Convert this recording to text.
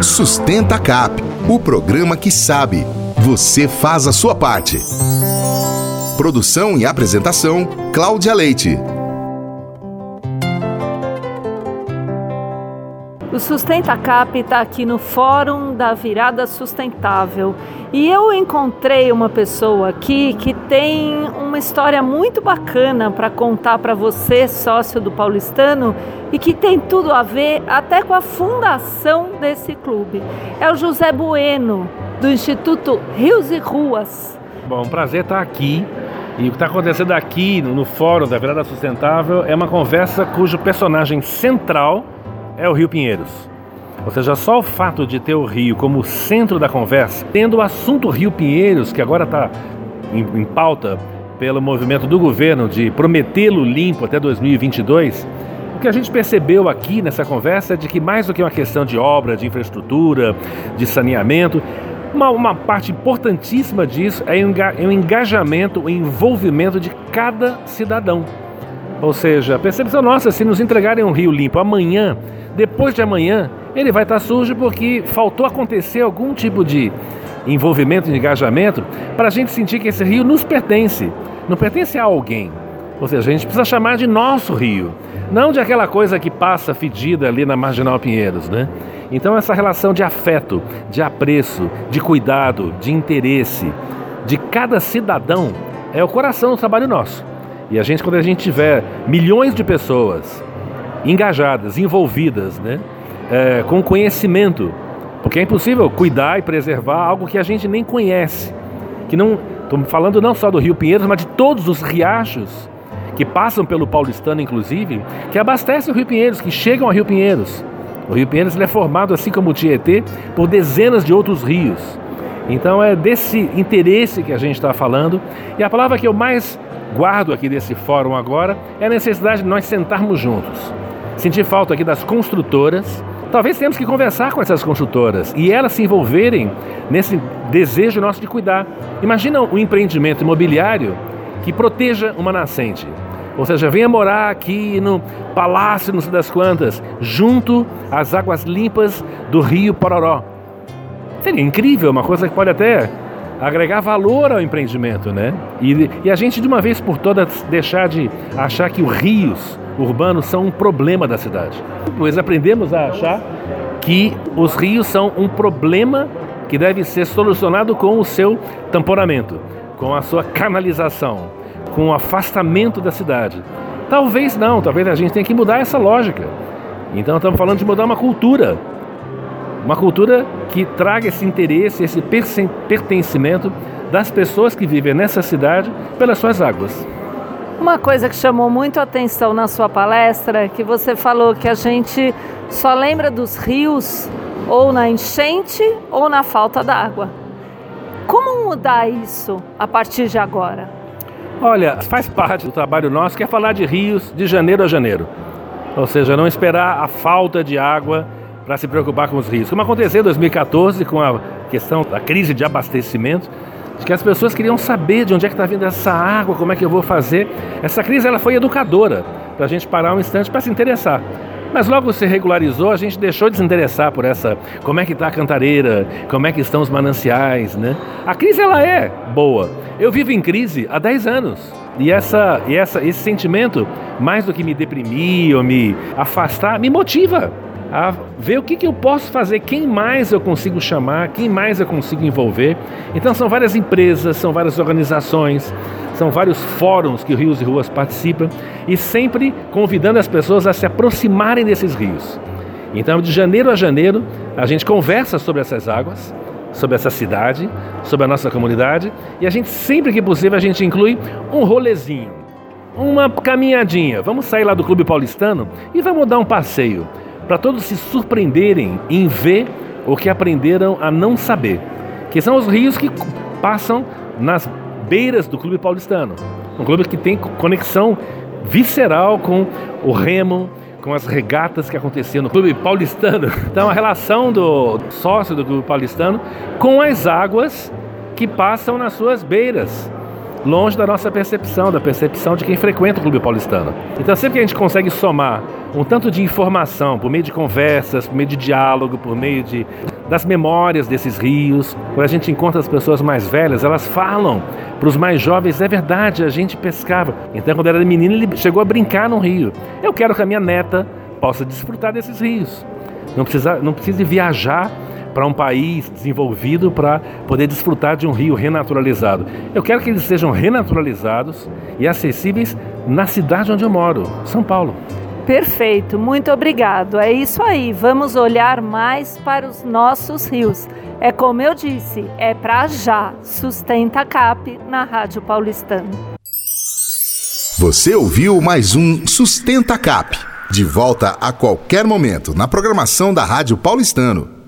Sustenta Cap, o programa que sabe. Você faz a sua parte. Produção e apresentação, Cláudia Leite. O Sustenta Cap está aqui no Fórum da Virada Sustentável e eu encontrei uma pessoa aqui que tem uma história muito bacana para contar para você, sócio do Paulistano, e que tem tudo a ver até com a fundação desse clube. É o José Bueno, do Instituto Rios e Ruas. Bom, prazer estar aqui. E o que está acontecendo aqui no Fórum da Virada Sustentável é uma conversa cujo personagem central é o Rio Pinheiros. Ou seja, só o fato de ter o rio como centro da conversa, tendo o assunto Rio Pinheiros, que agora está em pauta pelo movimento do governo de prometê-lo limpo até 2022, o que a gente percebeu aqui nessa conversa é de que mais do que uma questão de obra, de infraestrutura, de saneamento, uma parte importantíssima disso é o engajamento, o envolvimento de cada cidadão. Ou seja, a percepção nossa, se nos entregarem um rio limpo amanhã, depois de amanhã, ele vai estar sujo porque faltou acontecer algum tipo de envolvimento, de engajamento, para a gente sentir que esse rio nos pertence, não pertence a alguém. Ou seja, a gente precisa chamar de nosso rio, não de aquela coisa que passa fedida ali na Marginal Pinheiros, né? Então essa relação de afeto, de apreço, de cuidado, de interesse de cada cidadão é o coração do trabalho nosso. E quando a gente tiver milhões de pessoas engajadas, envolvidas, né, com conhecimento, porque é impossível cuidar e preservar algo que a gente nem conhece. Estou falando não só do Rio Pinheiros, mas de todos os riachos que passam pelo Paulistano, inclusive, que abastecem o Rio Pinheiros, que chegam ao Rio Pinheiros. O Rio Pinheiros ele é formado, assim como o Tietê, por dezenas de outros rios. Então é desse interesse que a gente está falando. E a palavra que eu mais guardo aqui desse fórum agora é a necessidade de nós sentarmos juntos. Sentir falta aqui das construtoras. Talvez tenhamos que conversar com essas construtoras e elas se envolverem nesse desejo nosso de cuidar. Imagina um empreendimento imobiliário que proteja uma nascente. Ou seja, venha morar aqui no Palácio, não sei das quantas, junto às águas limpas do Rio Pororó. Seria incrível, uma coisa que pode até agregar valor ao empreendimento, né? E a gente, de uma vez por todas, deixar de achar que os rios urbanos são um problema da cidade. Pois aprendemos a achar que os rios são um problema que deve ser solucionado com o seu tamponamento, com a sua canalização, com o afastamento da cidade. Talvez não, talvez a gente tenha que mudar essa lógica. Então estamos falando de mudar uma cultura que traga esse interesse, esse pertencimento das pessoas que vivem nessa cidade pelas suas águas. Uma coisa que chamou muito a atenção na sua palestra é que você falou que a gente só lembra dos rios ou na enchente ou na falta d'água. Como mudar isso a partir de agora? Olha, faz parte do trabalho nosso que é falar de rios de janeiro a janeiro. Ou seja, não esperar a falta de água para se preocupar com os rios. Como aconteceu em 2014 com a questão da crise de abastecimento, de que as pessoas queriam saber de onde é que está vindo essa água, como é que eu vou fazer. Essa crise ela foi educadora para a gente parar um instante para se interessar. Mas logo se regularizou, a gente deixou de se interessar por essa, como é que está a cantareira, como é que estão os mananciais, né? A crise ela é boa. Eu vivo em crise há 10 anos. E esse sentimento, mais do que me deprimir ou me afastar, me motiva a ver o que eu posso fazer, quem mais eu consigo chamar, quem mais eu consigo envolver. Então são várias empresas, são várias organizações, são vários fóruns que o Rios e Ruas participam e sempre convidando as pessoas a se aproximarem desses rios. Então de janeiro a janeiro a gente conversa sobre essas águas, sobre essa cidade, sobre a nossa comunidade e a gente sempre que possível a gente inclui um rolezinho, uma caminhadinha. Vamos sair lá do Clube Paulistano e vamos dar um passeio para todos se surpreenderem em ver o que aprenderam a não saber, que são os rios que passam nas beiras do Clube Paulistano, um clube que tem conexão visceral com o remo, com as regatas que aconteciam no Clube Paulistano. Então a relação do sócio do Clube Paulistano com as águas que passam nas suas beiras. longe da nossa percepção, da percepção de quem frequenta o Clube Paulistano. Então sempre que a gente consegue somar um tanto de informação por meio de conversas, por meio de diálogo, por meio das memórias desses rios, quando a gente encontra as pessoas mais velhas, elas falam para os mais jovens, é verdade, a gente pescava. Então quando era menino ele chegou a brincar no rio. Eu quero que a minha neta possa desfrutar desses rios. Não precisa viajar para um país desenvolvido para poder desfrutar de um rio renaturalizado. Eu quero que eles sejam renaturalizados e acessíveis na cidade onde eu moro, São Paulo. Perfeito, muito obrigado. É isso aí, vamos olhar mais para os nossos rios. É como eu disse, é para já. Sustenta Cap na Rádio Paulistano. Você ouviu mais um Sustenta Cap. De volta a qualquer momento na programação da Rádio Paulistano.